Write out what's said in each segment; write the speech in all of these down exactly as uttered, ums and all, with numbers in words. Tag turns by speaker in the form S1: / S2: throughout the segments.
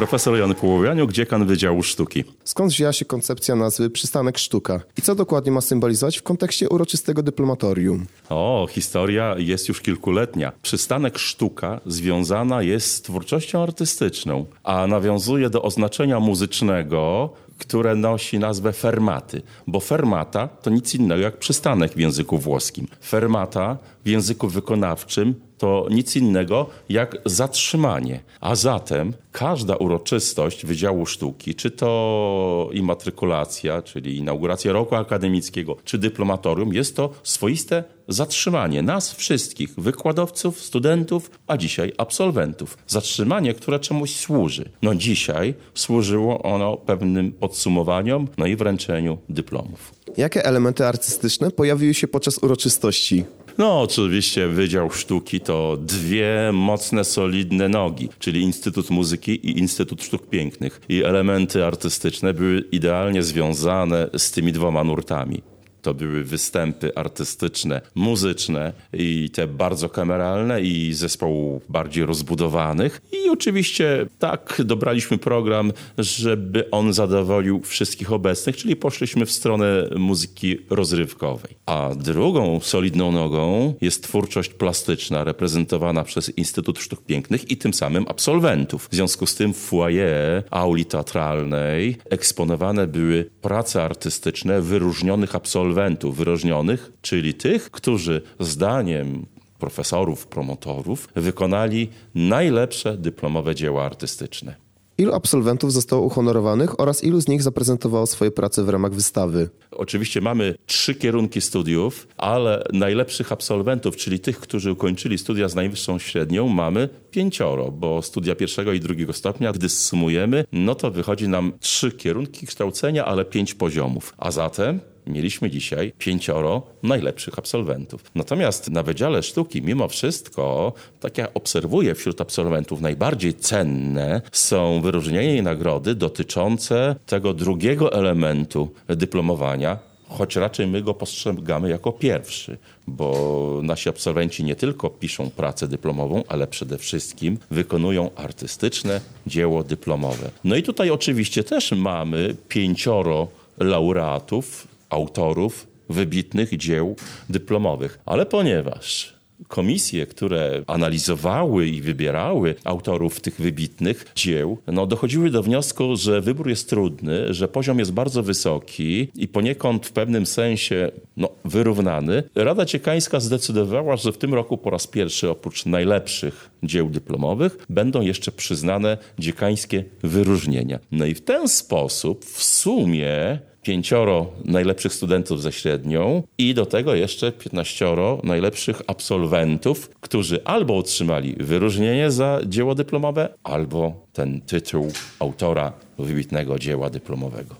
S1: Profesor Jan Połowianiuk, dziekan Wydziału Sztuki.
S2: Skąd wzięła się koncepcja nazwy Przystanek Sztuka? I co dokładnie ma symbolizować w kontekście uroczystego dyplomatorium?
S1: O, historia jest już kilkuletnia. Przystanek Sztuka związana jest z twórczością artystyczną, a nawiązuje do oznaczenia muzycznego, które nosi nazwę fermaty, bo fermata to nic innego jak przystanek w języku włoskim. Fermata w języku wykonawczym to nic innego jak zatrzymanie. A zatem każda uroczystość Wydziału Sztuki, czy to immatrykulacja, czyli inauguracja roku akademickiego, czy dyplomatorium, jest to swoiste zatrzymanie nas wszystkich, wykładowców, studentów, a dzisiaj absolwentów. Zatrzymanie, które czemuś służy. No dzisiaj służyło ono pewnym podsumowaniom, no i wręczeniu dyplomów.
S2: Jakie elementy artystyczne pojawiły się podczas uroczystości?
S1: No oczywiście Wydział Sztuki to dwie mocne, solidne nogi, czyli Instytut Muzyki i Instytut Sztuk Pięknych. I elementy artystyczne były idealnie związane z tymi dwoma nurtami. To były występy artystyczne, muzyczne i te bardzo kameralne i zespołów bardziej rozbudowanych. I oczywiście tak dobraliśmy program, żeby on zadowolił wszystkich obecnych, czyli poszliśmy w stronę muzyki rozrywkowej. A drugą solidną nogą jest twórczość plastyczna reprezentowana przez Instytut Sztuk Pięknych i tym samym absolwentów. W związku z tym w foyer auli teatralnej eksponowane były prace artystyczne wyróżnionych absolwentów, wyróżnionych, czyli tych, którzy zdaniem profesorów, promotorów wykonali najlepsze dyplomowe dzieła artystyczne.
S2: Ilu absolwentów zostało uhonorowanych oraz ilu z nich zaprezentowało swoje prace w ramach wystawy?
S1: Oczywiście mamy trzy kierunki studiów, ale najlepszych absolwentów, czyli tych, którzy ukończyli studia z najwyższą średnią, mamy pięcioro, bo studia pierwszego i drugiego stopnia, gdy zsumujemy, no to wychodzi nam trzy kierunki kształcenia, ale pięć poziomów. A zatem mieliśmy dzisiaj pięcioro najlepszych absolwentów. Natomiast na Wydziale Sztuki mimo wszystko, tak jak obserwuję wśród absolwentów, najbardziej cenne są wyróżnienia i nagrody dotyczące tego drugiego elementu dyplomowania, choć raczej my go postrzegamy jako pierwszy, bo nasi absolwenci nie tylko piszą pracę dyplomową, ale przede wszystkim wykonują artystyczne dzieło dyplomowe. No i tutaj oczywiście też mamy pięcioro laureatów, autorów wybitnych dzieł dyplomowych. Ale ponieważ komisje, które analizowały i wybierały autorów tych wybitnych dzieł, no dochodziły do wniosku, że wybór jest trudny, że poziom jest bardzo wysoki i poniekąd w pewnym sensie no, wyrównany. Rada Dziekańska zdecydowała, że w tym roku po raz pierwszy oprócz najlepszych dzieł dyplomowych będą jeszcze przyznane dziekańskie wyróżnienia. No i w ten sposób w sumie pięcioro najlepszych studentów ze średnią i do tego jeszcze piętnaścioro najlepszych absolwentów, którzy albo otrzymali wyróżnienie za dzieło dyplomowe, albo ten tytuł autora wybitnego dzieła dyplomowego.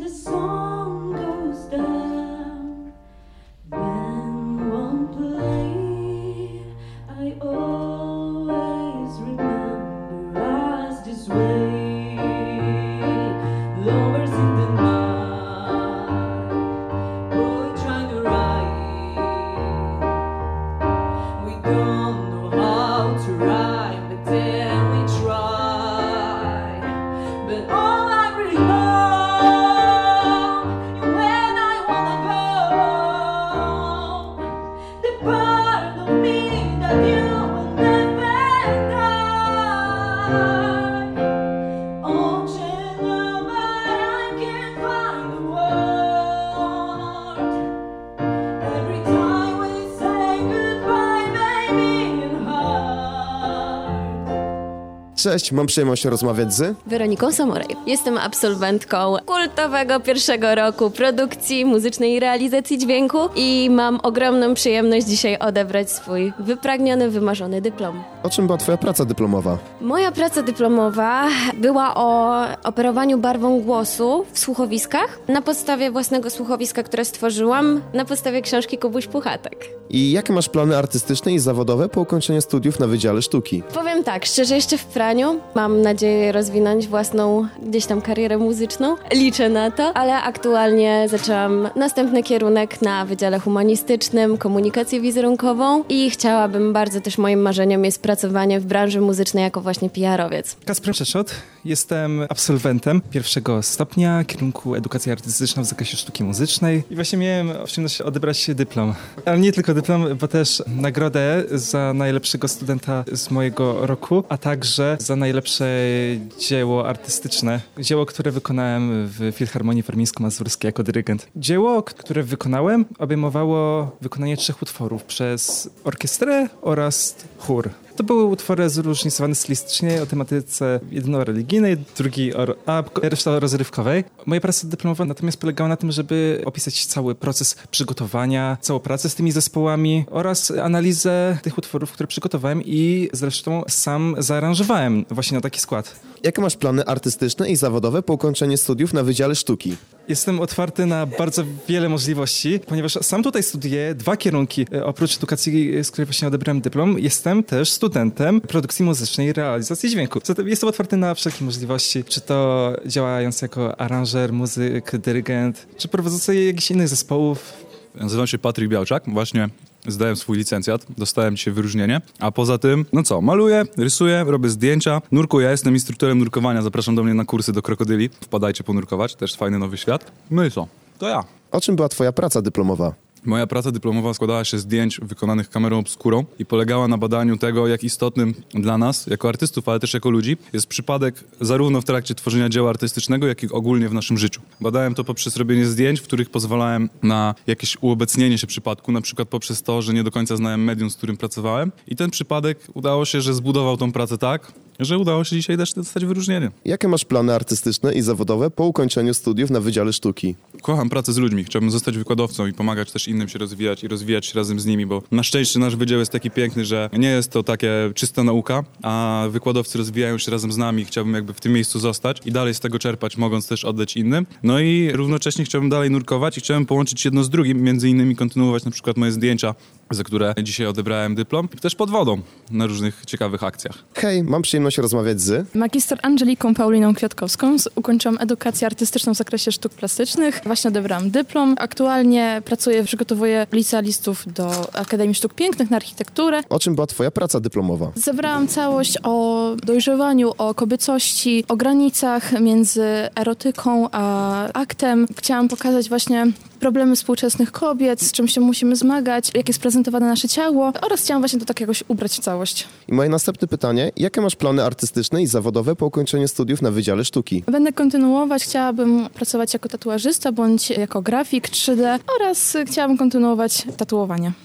S2: Cześć, mam przyjemność rozmawiać z...
S3: Weroniką Samoraj. Jestem absolwentką kultowego pierwszego roku produkcji muzycznej i realizacji dźwięku i mam ogromną przyjemność dzisiaj odebrać swój wypragniony, wymarzony dyplom.
S2: O czym była twoja praca dyplomowa?
S3: Moja praca dyplomowa była o operowaniu barwą głosu w słuchowiskach na podstawie własnego słuchowiska, które stworzyłam na podstawie książki Kubuś Puchatek.
S2: I jakie masz plany artystyczne i zawodowe po ukończeniu studiów na Wydziale Sztuki?
S3: Powiem tak, szczerze jeszcze w praniu. Mam nadzieję rozwinąć własną gdzieś tam karierę muzyczną. Liczę na to, ale aktualnie zaczęłam następny kierunek na Wydziale Humanistycznym, komunikację wizerunkową i chciałabym bardzo też moim marzeniem jest pracowanie w branży muzycznej jako właśnie P R owiec.
S4: Kacper Przeszot, Jestem absolwentem pierwszego stopnia kierunku edukacja artystyczna w zakresie sztuki muzycznej i właśnie miałem przyjemność odebrać dyplom. Ale nie tylko dyplom, bo też nagrodę za najlepszego studenta z mojego roku, a także za najlepsze dzieło artystyczne. Dzieło, które wykonałem w Filharmonii Warmińsko-Mazurskiej jako dyrygent. Dzieło, które wykonałem, obejmowało wykonanie trzech utworów przez orkiestrę oraz chór. To były utwory zróżnicowane stylistycznie o tematyce jedno religijnej, drugi o, a reszta rozrywkowej. Moja praca dyplomowa natomiast polegała na tym, żeby opisać cały proces przygotowania, całą pracę z tymi zespołami oraz analizę tych utworów, które przygotowałem i zresztą sam zaaranżowałem właśnie na taki skład.
S2: Jakie masz plany artystyczne i zawodowe po ukończeniu studiów na Wydziale Sztuki?
S4: Jestem otwarty na bardzo wiele możliwości, ponieważ sam tutaj studiuję dwa kierunki. Oprócz edukacji, z której właśnie odebrałem dyplom, jestem też studentem produkcji muzycznej i realizacji dźwięku. Zatem jestem otwarty na wszelkie możliwości, czy to działając jako aranżer, muzyk, dyrygent, czy prowadzący jakichś innych zespołów.
S5: Nazywam się Patryk Białczak, właśnie zdałem swój licencjat, dostałem dzisiaj wyróżnienie, a poza tym, no co, maluję, rysuję, robię zdjęcia, nurkuję, jestem instruktorem nurkowania, zapraszam do mnie na kursy do krokodyli, wpadajcie ponurkować, też fajny nowy świat. No i co, to ja.
S2: O czym była twoja praca dyplomowa?
S5: Moja praca dyplomowa składała się z zdjęć wykonanych kamerą obskurą i polegała na badaniu tego, jak istotnym dla nas, jako artystów, ale też jako ludzi, jest przypadek zarówno w trakcie tworzenia dzieła artystycznego, jak i ogólnie w naszym życiu. Badałem to poprzez robienie zdjęć, w których pozwalałem na jakieś uobecnienie się przypadku, na przykład poprzez to, że nie do końca znałem medium, z którym pracowałem i ten przypadek udało się, że zbudował tą pracę tak, że udało się dzisiaj też dostać wyróżnienie.
S2: Jakie masz plany artystyczne i zawodowe po ukończeniu studiów na Wydziale Sztuki?
S5: Kocham pracę z ludźmi, chciałbym zostać wykładowcą i pomagać też innym się rozwijać i rozwijać się razem z nimi, bo na szczęście nasz wydział jest taki piękny, że nie jest to takie czysta nauka, a wykładowcy rozwijają się razem z nami. Chciałbym jakby w tym miejscu zostać i dalej z tego czerpać, mogąc też oddać innym. No i równocześnie chciałbym dalej nurkować i chciałbym połączyć jedno z drugim, między innymi kontynuować na przykład moje zdjęcia, za które dzisiaj odebrałem dyplom, też pod wodą na różnych ciekawych akcjach.
S2: Hej, mam przyjemność rozmawiać z...
S6: Magister Angeliką Pauliną Kwiatkowską. Ukończyłam edukację artystyczną w zakresie sztuk plastycznych. Właśnie odebrałam dyplom. Aktualnie pracuję, przygotowuję licealistów do Akademii Sztuk Pięknych na architekturę.
S2: O czym była twoja praca dyplomowa?
S6: Zebrałam całość o dojrzewaniu, o kobiecości, o granicach między erotyką a aktem. Chciałam pokazać właśnie problemy współczesnych kobiet, z czym się musimy zmagać, jak jest prezentowane nasze ciało oraz chciałam właśnie to tak jakoś ubrać w całość.
S2: I moje następne pytanie, jakie masz plany artystyczne i zawodowe po ukończeniu studiów na Wydziale Sztuki?
S6: Będę kontynuować, chciałabym pracować jako tatuażysta bądź jako grafik trzy D oraz chciałabym kontynuować tatuowanie.